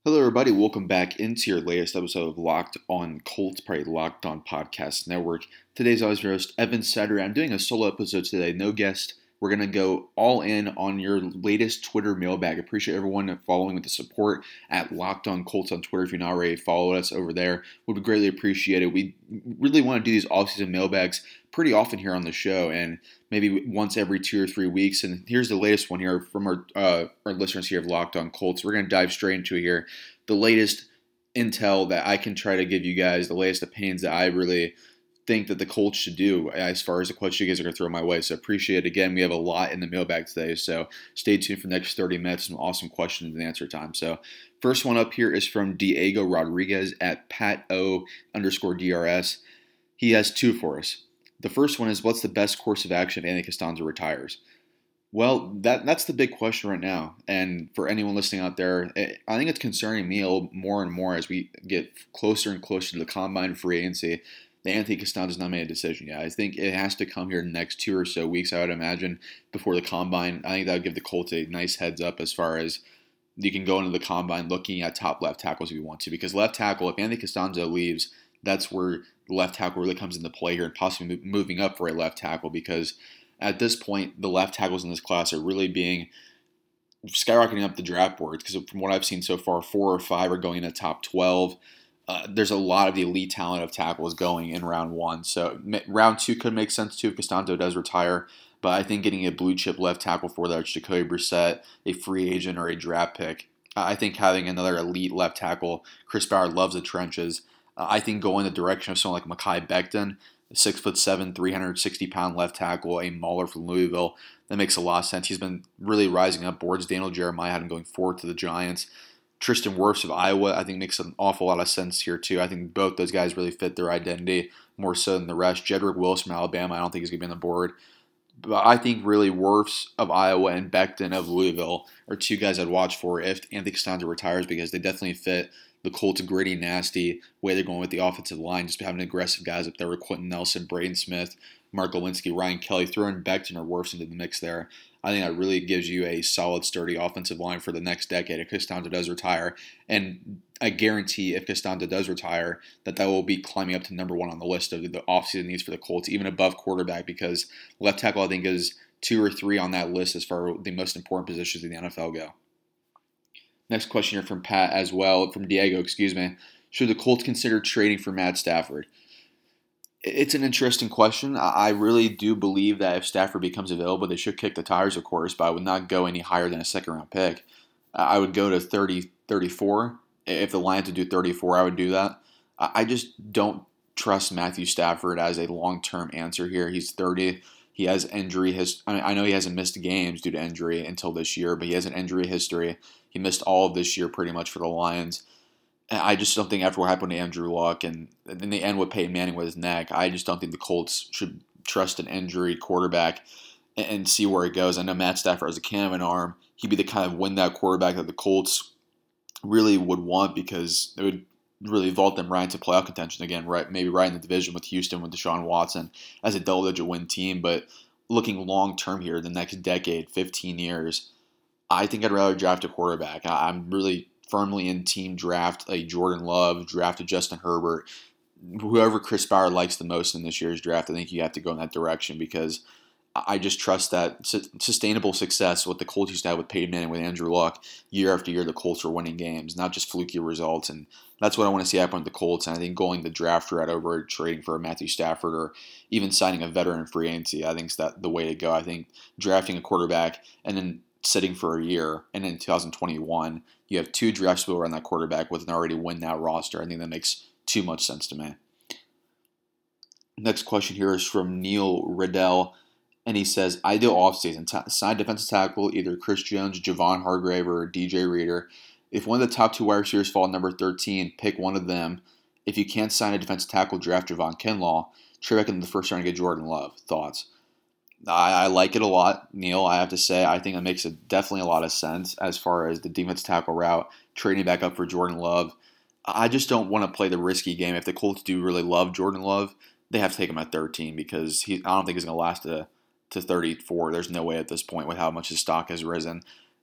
Hello, everybody. Welcome back into your latest episode of Locked On Colts, part of the Locked On Podcast Network. Today's always your host, Evan Saturday. I'm doing a solo episode today, no guest. We're going to go all in on your latest Twitter mailbag. Appreciate everyone following with the support at Locked On Colts on Twitter. If you're not already followed us over there, would greatly appreciate it. We really want to do these offseason mailbags pretty often here on the show, and maybe once every 2 or 3 weeks. And here's the latest one here from our listeners here of Locked On Colts. We're going to dive straight into it here. The latest intel that I can try to give you guys, the latest opinions that I really think that the Colts should do as far as the questions you guys are going to throw my way. So appreciate it. Again, we have a lot in the mailbag today, so stay tuned for the next 30 minutes. Some awesome questions and answer time. So first one up here is from Diego Rodriguez at PatO_DRS. He has two for us. The first one is, what's the best course of action if Anthony Castonzo retires? Well, that's the big question right now. And for anyone listening out there, I think it's concerning me a little more and more as we get closer and closer to the combine free agency. The Anthony Castonzo's not made a decision yet. I think it has to come here in the next 2 or so weeks, I would imagine, before the combine. I think that would give the Colts a nice heads up as far as you can go into the combine looking at top left tackles if you want to. Because left tackle, if Anthony Castonzo leaves, that's where the left tackle really comes into play here and possibly moving up for a left tackle, because at this point, the left tackles in this class are really being skyrocketing up the draft boards, because from what I've seen so far, 4 or 5 are going in the top 12. There's a lot of the elite talent of tackles going in round 1. So round 2 could make sense too if Castonzo does retire. But I think getting a blue chip left tackle for that, Jacoby Brissett, a free agent or a draft pick, I think having another elite left tackle, Chris Ballard loves the trenches. I think going the direction of someone like Mekhi Becton, 6'7", 360-pound left tackle, a mauler from Louisville, that makes a lot of sense. He's been really rising up boards. Daniel Jeremiah had him going forward to the Giants. Tristan Wirfs of Iowa, I think, makes an awful lot of sense here, too. I think both those guys really fit their identity more so than the rest. Jedrick Wills from Alabama, I don't think he's going to be on the board. But I think really Wirfs of Iowa and Becton of Louisville are two guys I'd watch for if Anthony Castonzo retires, because they definitely fit the Colts' gritty, nasty way they're going with the offensive line. Just having aggressive guys up there with Quentin Nelson, Braden Smith, Mark Lewinsky, Ryan Kelly, throwing Becton or Wirfs into the mix there. I think that really gives you a solid, sturdy offensive line for the next decade if Castonzo does retire. And I guarantee if Castonzo does retire, that will be climbing up to number 1 on the list of the offseason needs for the Colts, even above quarterback, because left tackle I think is 2 or 3 on that list as far as the most important positions in the NFL go. Next question here from Pat as well, from Diego, excuse me. Should the Colts consider trading for Matt Stafford? It's an interesting question. I really do believe that if Stafford becomes available, they should kick the tires, of course, but I would not go any higher than a second-round pick. I would go to 30, 34. If the Lions would do 34, I would do that. I just don't trust Matthew Stafford as a long-term answer here. He's 30. He has injury. I know he hasn't missed games due to injury until this year, but he has an injury history. He missed all of this year pretty much for the Lions. I just don't think after what happened to Andrew Luck and in the end with Peyton Manning with his neck, I just don't think the Colts should trust an injured quarterback and see where it goes. I know Matt Stafford has a cannon of an arm. He'd be the kind of win that quarterback that the Colts really would want, because it would really vault them right into playoff contention again, right? Maybe right in the division with Houston with Deshaun Watson as a double-digit win team. But looking long-term here, the next decade, 15 years, I think I'd rather draft a quarterback. I'm really firmly in team draft a Jordan Love, draft a Justin Herbert, whoever Chris Ballard likes the most in this year's draft. I think you have to go in that direction, because I just trust that sustainable success, what the Colts used to have with Peyton Manning, with Andrew Luck, year after year the Colts are winning games, not just fluky results. And that's what I want to see happen with the Colts. And I think going the draft route over trading for a Matthew Stafford or even signing a veteran free agency, I think is that the way to go. I think drafting a quarterback and then sitting for a year, and in 2021, you have 2 drafts to go around that quarterback with an already win-now roster. I think that makes too much sense to me. Next question here is from Neil Riddell, and he says, ideal offseason, sign defensive tackle, either Chris Jones, Javon Hargrave, or DJ Reader. If one of the top 2 wide receivers fall at number 13, pick one of them. If you can't sign a defensive tackle, draft Javon Kinlaw. Trade back in the first round to get Jordan Love. Thoughts? I like it a lot, Neil. I have to say, I think it makes definitely a lot of sense as far as the defensive tackle route, trading back up for Jordan Love. I just don't want to play the risky game. If the Colts do really love Jordan Love, they have to take him at 13, because I don't think he's going to last to 34. There's no way at this point with how much his stock has risen.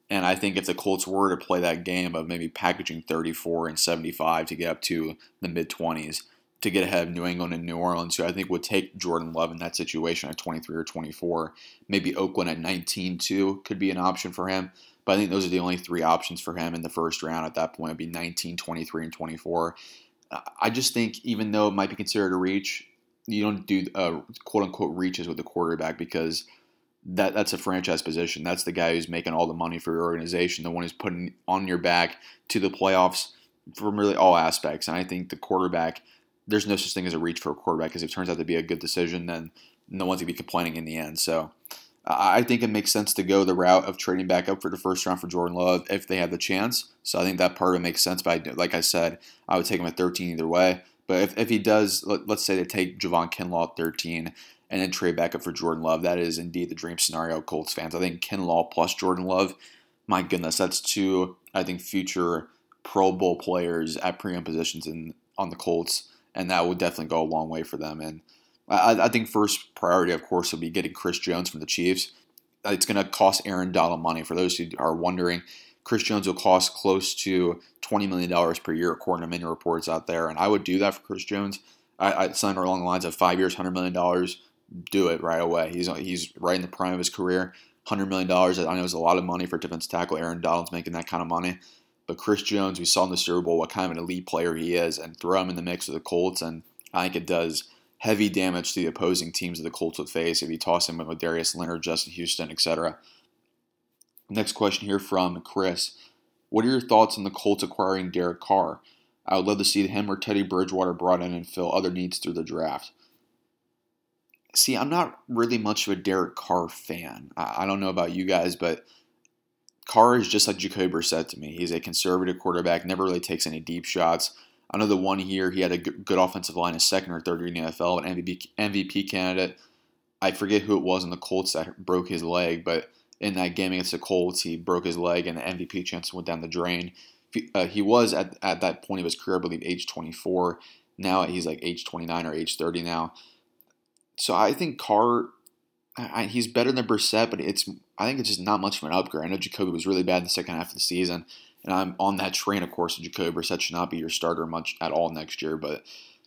And I think if the Colts were to play that game of maybe packaging 34 and 75 to get up to the mid 20s to get ahead of New England and New Orleans, who I think would take Jordan Love in that situation at 23 or 24. Maybe Oakland at 19 too could be an option for him. But I think those are the only three options for him in the first round at that point. It would be 19, 23, and 24. I just think even though it might be considered a reach, you don't do quote unquote reaches with the quarterback because that's a franchise position. That's the guy who's making all the money for your organization, the one who's putting on your back to the playoffs from really all aspects. And I think the quarterback, there's no such thing as a reach for a quarterback because if it turns out to be a good decision, then no one's going to be complaining in the end. So I think it makes sense to go the route of trading back up for the first round for Jordan Love if they have the chance. So I think that part of it makes sense. But like I said, I would take him at 13 either way. But if he does, let's say they take Javon Kinlaw at 13 and then trade back up for Jordan Love, that is indeed the dream scenario, Colts fans. I think Kinlaw plus Jordan Love, my goodness, that's two, I think, future Pro Bowl players at premium positions on the Colts, and that would definitely go a long way for them. And I think first priority, of course, will be getting Chris Jones from the Chiefs. It's going to cost Aaron Donald money. For those who are wondering, Chris Jones will cost close to $20 million per year, according to many reports out there. And I would do that for Chris Jones. I'd sign along the lines of 5 years, $100 million. Do it right away. He's right in the prime of his career. $100 million, I know is a lot of money for a defensive tackle. Aaron Donald's making that kind of money. But Chris Jones, we saw in the Super Bowl what kind of an elite player he is, and throw him in the mix with the Colts, and I think it does heavy damage to the opposing teams that the Colts would face if you toss him with Darius Leonard, Justin Houston, etc. Next question here from Chris. What are your thoughts on the Colts acquiring Derek Carr? I would love to see him or Teddy Bridgewater brought in and fill other needs through the draft. See, I'm not really much of a Derek Carr fan. I don't know about you guys, but Carr is just like Jacoby Brissett to me. He's a conservative quarterback, never really takes any deep shots. I know the one year he had a good offensive line, his second or third year in the NFL, an MVP candidate. I forget who it was in the Colts that broke his leg, but in that game against the Colts, he broke his leg and the MVP chance went down the drain. He was, at that point of his career, I believe, age 24. Now he's like age 29 or age 30 now. So I think Carr, he's better than Brissett, but I think it's just not much of an upgrade. I know Jacoby was really bad in the second half of the season, and I'm on that train, of course, of Jacoby Brissett should not be your starter much at all next year, but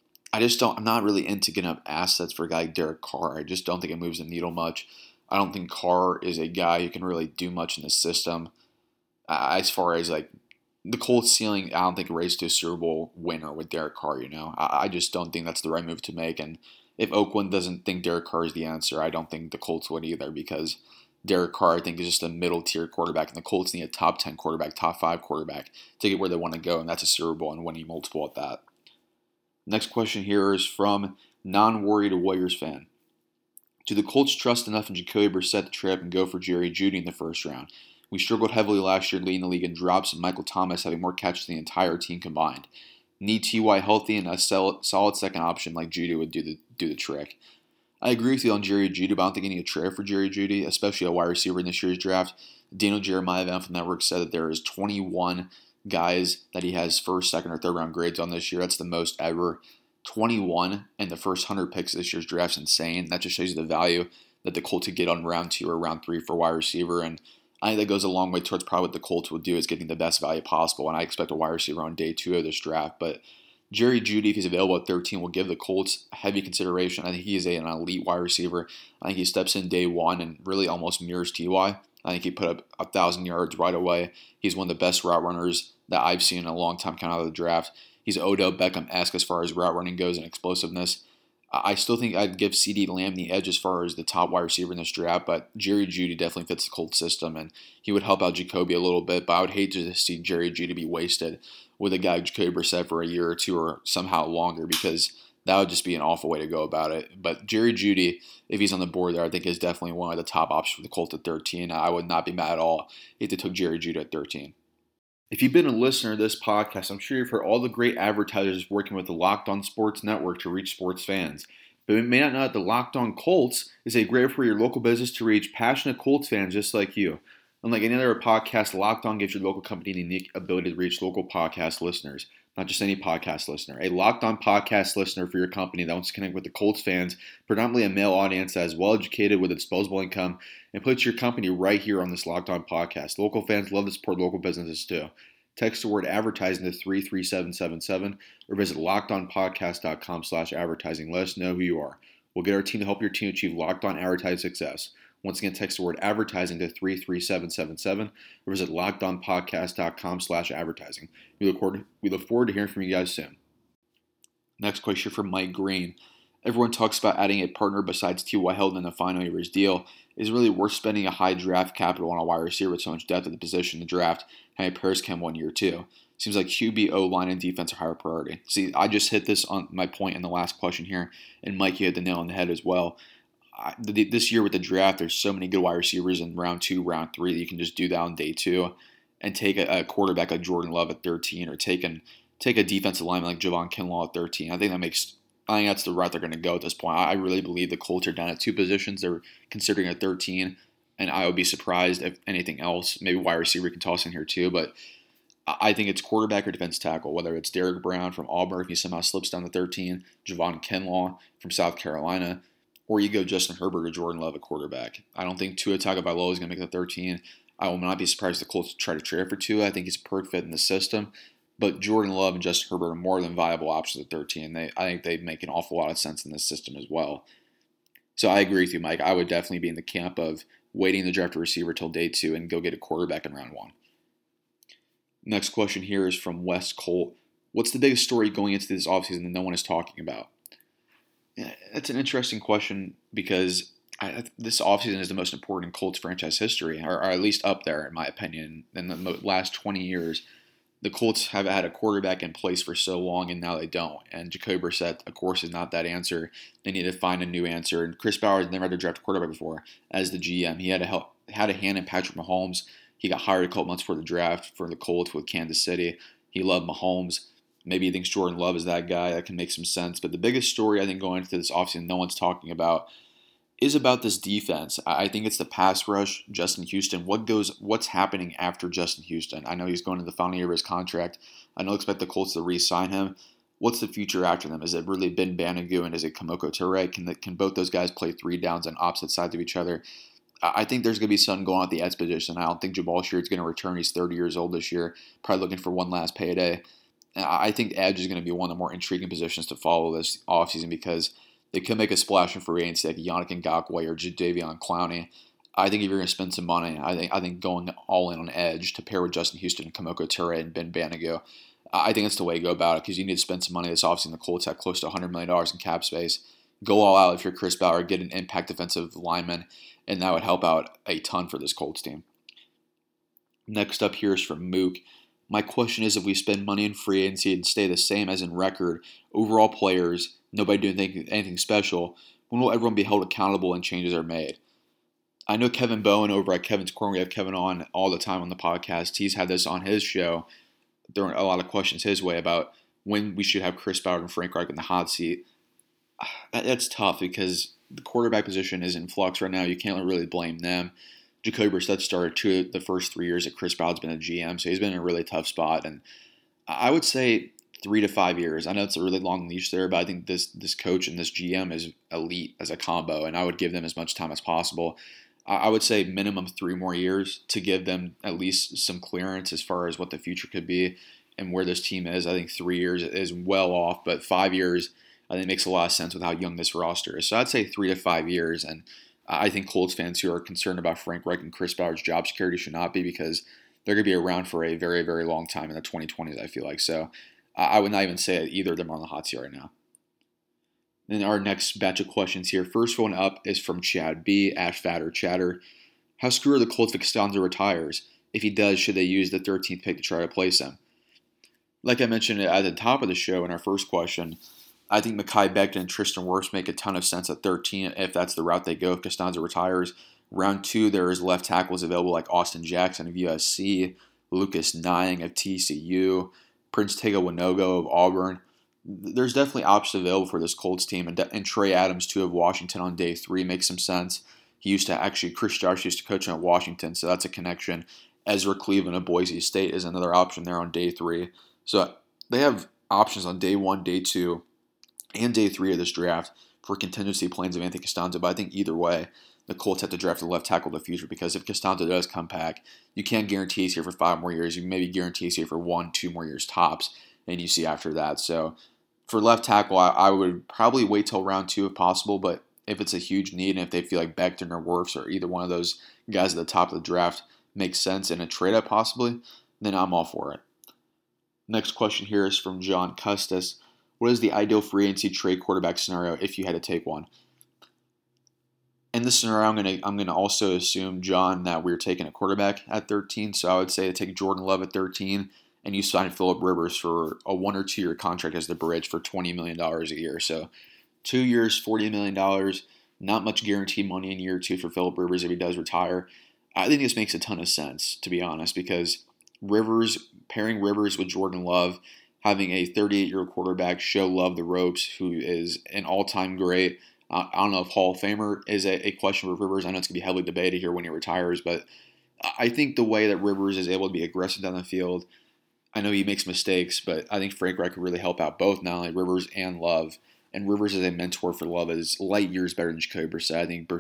I'm not really into getting up assets for a guy like Derek Carr. I just don't think it moves the needle much. I don't think Carr is a guy who can really do much in the system. As far as like the Colts ceiling, I don't think it raised to a Super Bowl winner with Derek Carr, I just don't think that's the right move to make, and if Oakland doesn't think Derek Carr is the answer, I don't think the Colts would either because Derek Carr, I think, is just a middle-tier quarterback, and the Colts need a top 10 quarterback, top 5 quarterback to get where they want to go, and that's a Super Bowl and winning multiple at that. Next question here is from non-worried Warriors fan. Do the Colts trust enough in Jacoby Brissett to trade up and go for Jerry Jeudy in the first round? We struggled heavily last year leading the league in drops and Michael Thomas having more catches than the entire team combined. Need T.Y. healthy and a solid second option like Jeudy would do the trick. I agree with you on Jerry Jeudy, but I don't think you need a trade for Jerry Jeudy, especially a wide receiver in this year's draft. Daniel Jeremiah of NFL Network said that there is 21 guys that he has first, second, or third round grades on this year. That's the most ever. 21 in the first 100 picks of this year's draft is insane. That just shows you the value that the Colts could get on round 2 or round 3 for wide receiver. And I think that goes a long way towards probably what the Colts would do is getting the best value possible. And I expect a wide receiver on day 2 of this draft. But Jerry Jeudy, if he's available at 13, will give the Colts heavy consideration. I think he is an elite wide receiver. I think he steps in day 1 and really almost mirrors T.Y. I think he put up 1,000 yards right away. He's one of the best route runners that I've seen in a long time coming out of the draft. He's Odell Beckham-esque as far as route running goes and explosiveness. I still think I'd give CeeDee Lamb the edge as far as the top wide receiver in this draft, but Jerry Jeudy definitely fits the Colts system, and he would help out Jacoby a little bit, but I would hate to see Jerry Jeudy be wasted with a guy like Jacoby Brissett for a year or two or somehow longer because that would just be an awful way to go about it. But Jerry Jeudy, if he's on the board there, I think is definitely one of the top options for the Colts at 13. I would not be mad at all if they took Jerry Jeudy at 13. If you've been a listener to this podcast, I'm sure you've heard all the great advertisers working with the Locked On Sports Network to reach sports fans. But you may not know that the Locked On Colts is a great way for your local business to reach passionate Colts fans just like you. Unlike any other podcast, Locked On gives your local company the unique ability to reach local podcast listeners. Not just any podcast listener, a Locked On podcast listener for your company that wants to connect with the Colts fans, predominantly a male audience that is well educated with a disposable income, and puts your company right here on this Locked On podcast. Local fans love to support local businesses too. Text the word advertising to 33777 or visit lockedonpodcast.com/advertising. Let us know who you are. We'll get our team to help your team achieve Locked On advertising success. Once again, text the word advertising to 33777 or visit lockedonpodcast.com/advertising. We look forward to hearing from you guys soon. Next question from Mike Green. Everyone talks about adding a partner besides T.Y. Hilton in the final year of his deal. Is it really worth spending a high draft capital on a wide receiver with so much depth at the position in the draft, having Paris Chem 1 year too? Seems like QB, O-line, and defense are higher priority. See, I just hit this on my point in the last question here, and Mike, you hit the nail on the head as well. This year with the draft, there's so many good wide receivers in round 2, round 3 that you can just do that on day 2 and take a quarterback like Jordan Love at 13 or take a defensive lineman like Javon Kinlaw at 13. I think that's the route they're going to go at this point. I really believe the Colts are down at 2 positions. They're considering a 13, and I would be surprised if anything else. Maybe wide receiver can toss in here too, but I think it's quarterback or defense tackle, whether it's Derrick Brown from Auburn if he somehow slips down to 13, Javon Kinlaw from South Carolina, or you go Justin Herbert or Jordan Love at quarterback. I don't think Tua Tagovailoa is going to make the 13. I will not be surprised if the Colts try to trade for Tua. I think he's a perfect fit in the system. But Jordan Love and Justin Herbert are more than viable options at 13. I think they make an awful lot of sense in this system as well. So I agree with you, Mike. I would definitely be in the camp of waiting to draft a receiver till day 2 and go get a quarterback in round 1. Next question here is from Wes Colt. What's the biggest story going into this offseason that no one is talking about? Yeah, that's an interesting question because this offseason is the most important in Colts franchise history, or at least up there, in my opinion. In the last 20 years, the Colts have had a quarterback in place for so long, and now they don't. And Jacoby Brissett, of course, is not that answer. They need to find a new answer. And Chris Ballard has never had to draft a quarterback before as the GM. He had a hand in Patrick Mahomes. He got hired a couple months before the draft for the Colts with Kansas City. He loved Mahomes. Maybe he thinks Jordan Love is that guy. That can make some sense. But the biggest story I think going into this offseason no one's talking about is about this defense. I think it's the pass rush, Justin Houston. What's happening after Justin Houston? I know he's going to the final year of his contract. I don't expect the Colts to re-sign him. What's the future after them? Is it really Ben Banogu and is it Kamoko Toure? Can both those guys play 3 downs on opposite sides of each other? I think there's going to be something going on at the edge position. I don't think Jabal Sheard's going to return. He's 30 years old this year, probably looking for one last payday. I think edge is going to be one of the more intriguing positions to follow this offseason because they could make a splash in free agency like Yannick Ngakoue or Jadeveon Clowney. I think if you're going to spend some money, I think going all in on edge to pair with Justin Houston, Kamoko Toure, and Ben Banogu, I think that's the way to go about it because you need to spend some money this offseason. The Colts have close to $100 million in cap space. Go all out if you're Chris Ballard, get an impact defensive lineman, and that would help out a ton for this Colts team. Next up here is from Mook. My question is if we spend money in free agency and stay the same as in record, overall players, nobody doing anything special, when will everyone be held accountable and changes are made? I know Kevin Bowen over at Kevin's Corner, we have Kevin on all the time on the podcast. He's had this on his show, throwing a lot of questions his way about when we should have Chris Ballard and Frank Reich in the hot seat. That's tough because the quarterback position is in flux right now. You can't really blame them. Jacoby Brissett started the first 3 years that Chris Ballard's been a GM, so he's been in a really tough spot. And I would say 3 to 5 years. I know it's a really long leash there, but I think this coach and this GM is elite as a combo, and I would give them as much time as possible. I would say minimum 3 more years to give them at least some clearance as far as what the future could be and where this team is. I think 3 years is well off, but 5 years I think makes a lot of sense with how young this roster is. So I'd say 3 to 5 years, and I think Colts fans who are concerned about Frank Reich and Chris Ballard's job security should not be because they're going to be around for a very, very long time in the 2020s, I feel like. So I would not even say either of them are on the hot seat right now. Then our next batch of questions here. First one up is from Chad B. Ash Fatter Chatter. How screw are the Colts if Costanzo retires? If he does, should they use the 13th pick to try to replace him? Like I mentioned at the top of the show in our first question, I think Mekhi Becton and Tristan Wirfs make a ton of sense at 13 if that's the route they go if Costanzo retires. Round 2, there is left tackles available like Austin Jackson of USC, Lucas Nying of TCU, Prince Tega Winogo of Auburn. There's definitely options available for this Colts team, and Trey Adams too of Washington on day 3 makes some sense. Chris Josh used to coach him at Washington, so that's a connection. Ezra Cleveland of Boise State is another option there on day 3. So they have options on day 1, day 2, and day 3 of this draft for contingency plans of Anthony Castonzo. But I think either way, the Colts have to draft a left tackle in the future, because if Castonzo does come back, you can't guarantee he's here for 5 more years. You maybe guarantee he's here for 1, 2 more years tops, and you see after that. So for left tackle, I would probably wait till round 2 if possible, but if it's a huge need and if they feel like Becton or Wirfs or either one of those guys at the top of the draft makes sense in a trade-up possibly, then I'm all for it. Next question here is from John Custis. What is the ideal free agency trade quarterback scenario if you had to take one? In this scenario, I'm gonna also assume, John, that we're taking a quarterback at 13. So I would say to take Jordan Love at 13, and you sign Phillip Rivers for a 1 or 2 year contract as the bridge for $20 million a year. So 2 years, $40 million, not much guaranteed money in year 2 for Phillip Rivers if he does retire. I think this makes a ton of sense, to be honest, because pairing Rivers with Jordan Love, having a 38-year-old quarterback show Love the ropes, who is an all-time great. I don't know if Hall of Famer is a question for Rivers. I know it's going to be heavily debated here when he retires, but I think the way that Rivers is able to be aggressive down the field, I know he makes mistakes, but I think Frank Reich could really help out both, not only Rivers and Love. And Rivers as a mentor for Love is light years better than Jacoby Brissett. I think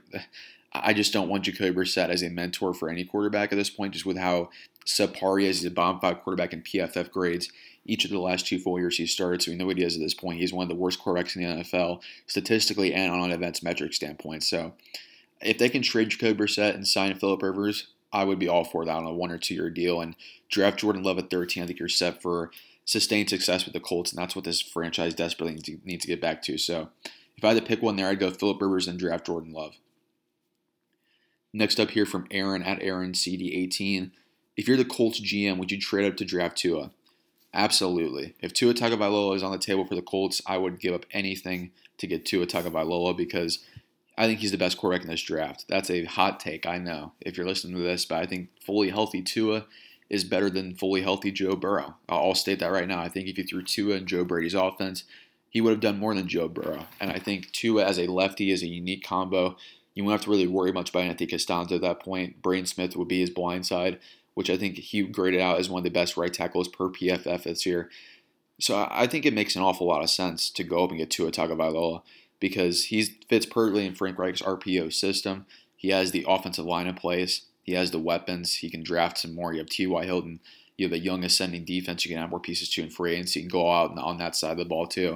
I just don't want Jacoby Brissett as a mentor for any quarterback at this point, just with how subpar he is. He's a bottom 5 quarterback in PFF grades each of the last 2 full years he started, so we know what he is at this point. He's one of the worst quarterbacks in the NFL, statistically and on an advanced metric standpoint. So if they can trade Jacoby Brissett and sign Phillip Rivers, I would be all for that on a 1 or 2 year deal. And draft Jordan Love at 13, I think you're set for sustained success with the Colts, and that's what this franchise desperately needs to get back to. So if I had to pick one there, I'd go Phillip Rivers and draft Jordan Love. Next up here from Aaron at AaronCD18. If you're the Colts GM, would you trade up to draft Tua? Absolutely. If Tua Tagovailoa is on the table for the Colts, I would give up anything to get Tua Tagovailoa, because I think he's the best quarterback in this draft. That's a hot take, I know, if you're listening to this, but I think fully healthy Tua is better than fully healthy Joe Burrow. I'll state that right now. I think if you threw Tua in Joe Brady's offense, he would have done more than Joe Burrow. And I think Tua as a lefty is a unique combo. You won't have to really worry much about Anthony Castonzo at that point. Braden Smith would be his blind side, which I think he graded out as one of the best right tackles per PFF this year. So I think it makes an awful lot of sense to go up and get Tua Tagovailoa, because he fits perfectly in Frank Reich's RPO system. He has the offensive line in place. He has the weapons. He can draft some more. You have T.Y. Hilton. You have a young ascending defense. You can add more pieces to in free agency and go out on that side of the ball too.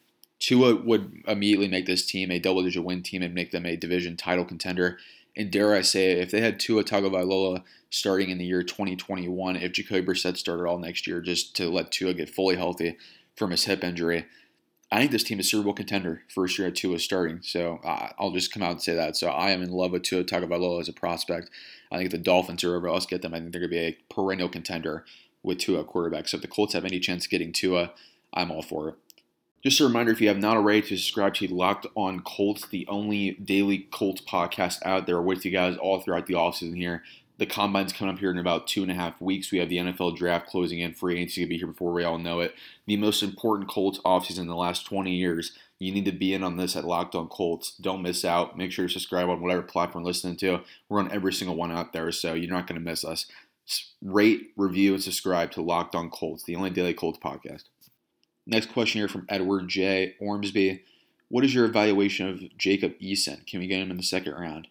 Tua would immediately make this team a double-digit win team and make them a division title contender. And dare I say it, if they had Tua Tagovailoa starting in the year 2021, if Jacoby Brissett started all next year just to let Tua get fully healthy from his hip injury, I think this team is Super Bowl contender first year at Tua starting. So I'll just come out and say that. So I am in love with Tua Tagovailoa as a prospect. I think if the Dolphins are over, let's get them. I think they're going to be a perennial contender with Tua quarterback. So if the Colts have any chance of getting Tua, I'm all for it. Just a reminder, if you have not already, to subscribe to Locked On Colts, the only daily Colts podcast out there with you guys all throughout the offseason here. The Combine's coming up here in about 2.5 weeks. We have the NFL Draft closing in. Free agency will be here before we all know it. The most important Colts offseason in the last 20 years. You need to be in on this at Locked On Colts. Don't miss out. Make sure to subscribe on whatever platform you're listening to. We're on every single one out there, so you're not going to miss us. Rate, review, and subscribe to Locked On Colts, the only daily Colts podcast. Next question here from Edward J. Ormsby. What is your evaluation of Jacob Eason? Can we get him in the second round?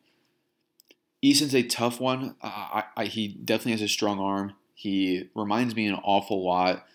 Eason's a tough one. He definitely has a strong arm. He reminds me an awful lot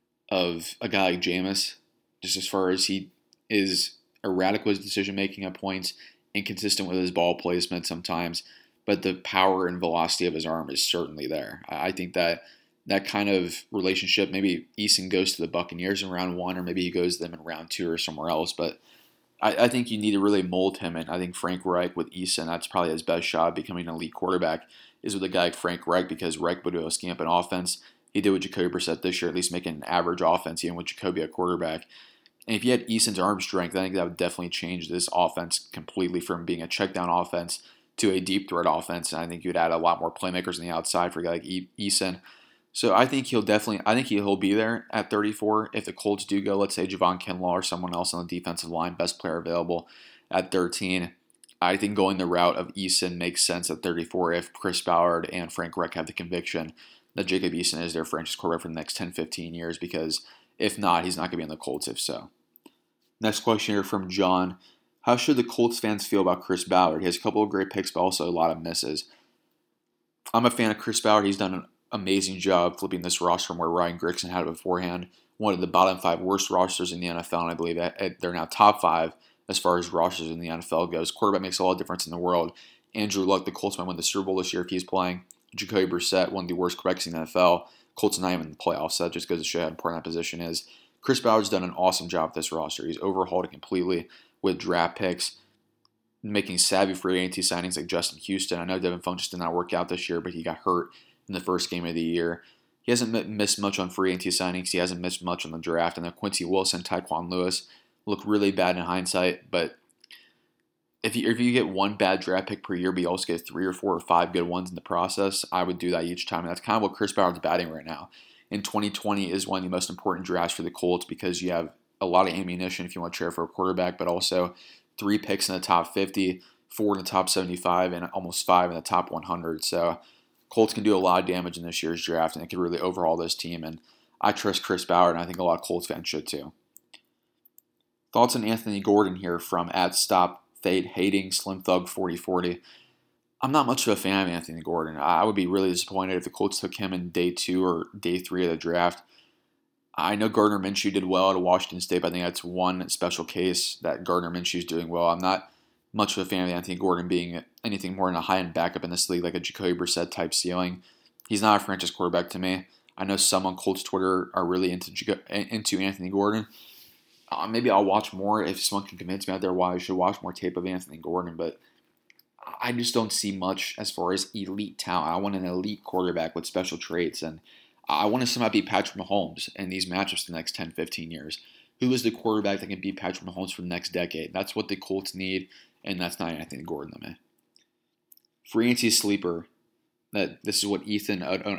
of a guy like Jameis, just as far as he is erratic with his decision-making at points, inconsistent with his ball placement sometimes, but the power and velocity of his arm is certainly there. I think that kind of relationship, maybe Eason goes to the Buccaneers in round 1, or maybe he goes to them in round 2 or somewhere else, but I think you need to really mold him, and I think Frank Reich with Eason, that's probably his best shot at becoming an elite quarterback, is with a guy like Frank Reich, because Reich would do a scamp in offense. He did with Jacoby Brissett this year, at least making an average offense, even with Jacoby at quarterback. And if you had Eason's arm strength, I think that would definitely change this offense completely from being a check-down offense to a deep threat offense, and I think you'd add a lot more playmakers on the outside for a guy like Eason. So I think he'll be there at 34 if the Colts do go, let's say, Javon Kinlaw or someone else on the defensive line, best player available at 13. I think going the route of Eason makes sense at 34 if Chris Ballard and Frank Reich have the conviction that Jacob Eason is their franchise quarterback for the next 10, 15 years, because if not, he's not going to be on the Colts if so. Next question here from John. How should the Colts fans feel about Chris Ballard? He has a couple of great picks, but also a lot of misses. I'm a fan of Chris Ballard. He's done an amazing job flipping this roster from where Ryan Grigson had it beforehand. One of the bottom 5 worst rosters in the NFL, and I believe that they're now top 5 as far as rosters in the NFL goes. Quarterback makes a lot of difference in the world. Andrew Luck, the Colts might win the Super Bowl this year if he's playing. Jacoby Brissett, one of the worst quarterbacks in the NFL. Colts not even in the playoffs, so that just goes to show how important that position is. Chris Ballard's done an awesome job with this roster. He's overhauled it completely with draft picks, making savvy free agency signings like Justin Houston. I know Devin Funchess did not work out this year, but he got hurt in the first game of the year. He hasn't missed much on free agency signings. He hasn't missed much on the draft. And then Quincy Wilson, Tyquan Lewis look really bad in hindsight. But if you get one bad draft pick per year, but you also get 3 or 4 or 5 good ones in the process, I would do that each time. And that's kind of what Chris Ballard's batting right now. In 2020 is one of the most important drafts for the Colts because you have a lot of ammunition if you want to trade for a quarterback, but also 3 picks in the top 50, 4 in the top 75, and almost 5 in the top 100. So Colts can do a lot of damage in this year's draft, and they can really overhaul this team. And I trust Chris Ballard, and I think a lot of Colts fans should too. Thoughts on Anthony Gordon here from @StopFadeHating Slim Thug 4040. I'm not much of a fan of Anthony Gordon. I would be really disappointed if the Colts took him in day 2 or day 3 of the draft. I know Gardner Minshew did well at Washington State, but I think that's one special case that Gardner Minshew is doing well. I'm not much of a fan of Anthony Gordon being anything more than a high-end backup in this league, like a Jacoby Brissett type ceiling. He's not a franchise quarterback to me. I know some on Colts Twitter are really into Anthony Gordon. Maybe I'll watch more if someone can convince me out there why I should watch more tape of Anthony Gordon, but I just don't see much as far as elite talent. I want an elite quarterback with special traits, and I want to somehow beat Patrick Mahomes in these matchups the next 10, 15 years. Who is the quarterback that can beat Patrick Mahomes for the next decade? That's what the Colts need, and that's not Anthony Gordon to me. Free agency sleeper. This is what Ethan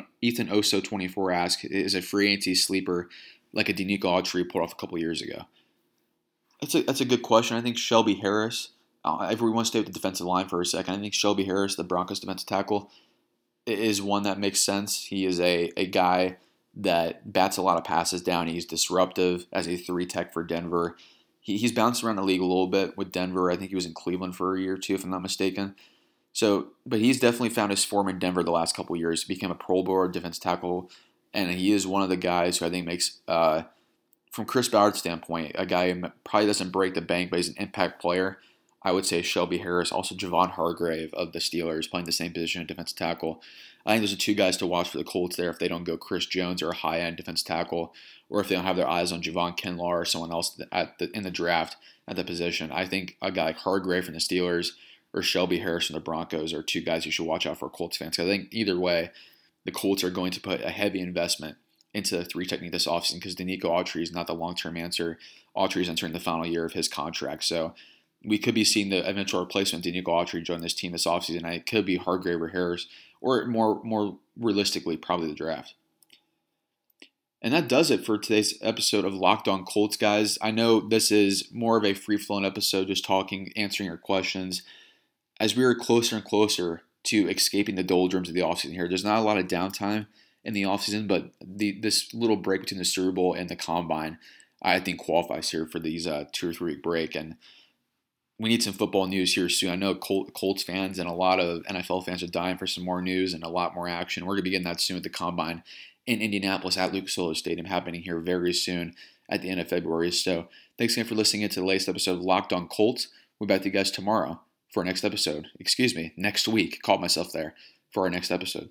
Oso24 asks. Is a free agency sleeper like a Denico Autry pulled off a couple years ago? That's a good question. I think Shelby Harris. If we want to stay with the defensive line for a second, I think Shelby Harris, the Broncos defensive tackle, is one that makes sense. He is a guy that bats a lot of passes down. He's disruptive as a 3 tech for Denver. He's bounced around the league a little bit with Denver. I think he was in Cleveland for a year or two, if I'm not mistaken. But he's definitely found his form in Denver the last couple of years. He became a Pro Bowl defensive tackle, and he is one of the guys who I think makes, from Chris Ballard's standpoint, a guy who probably doesn't break the bank, but he's an impact player. I would say Shelby Harris, also Javon Hargrave of the Steelers, playing the same position at defensive tackle. I think those are 2 guys to watch for the Colts there if they don't go Chris Jones or a high-end defensive tackle, or if they don't have their eyes on Javon Kinlaw or someone else in the draft at the position. I think a guy like Hargrave from the Steelers or Shelby Harris from the Broncos are 2 guys you should watch out for Colts fans. I think either way, the Colts are going to put a heavy investment into the 3 technique this offseason because Denico Autry is not the long-term answer. Autry is entering the final year of his contract, so we could be seeing the eventual replacement Denico Autry join this team this offseason. It could be Hargrave or Harris, or more realistically, probably the draft. And that does it for today's episode of Locked On Colts, guys. I know this is more of a free-flowing episode, just talking, answering your questions. As we are closer and closer to escaping the doldrums of the offseason here, there's not a lot of downtime in the offseason, but this little break between the Super Bowl and the Combine, I think qualifies here for these 2 or 3 week break. And we need some football news here soon. I know Colts fans and a lot of NFL fans are dying for some more news and a lot more action. We're going to be getting that soon with the Combine in Indianapolis at Lucas Oil Stadium happening here very soon at the end of February. So thanks again for listening into the latest episode of Locked On Colts. We'll be back to you guys tomorrow for our next episode. Next week. Caught myself there for our next episode.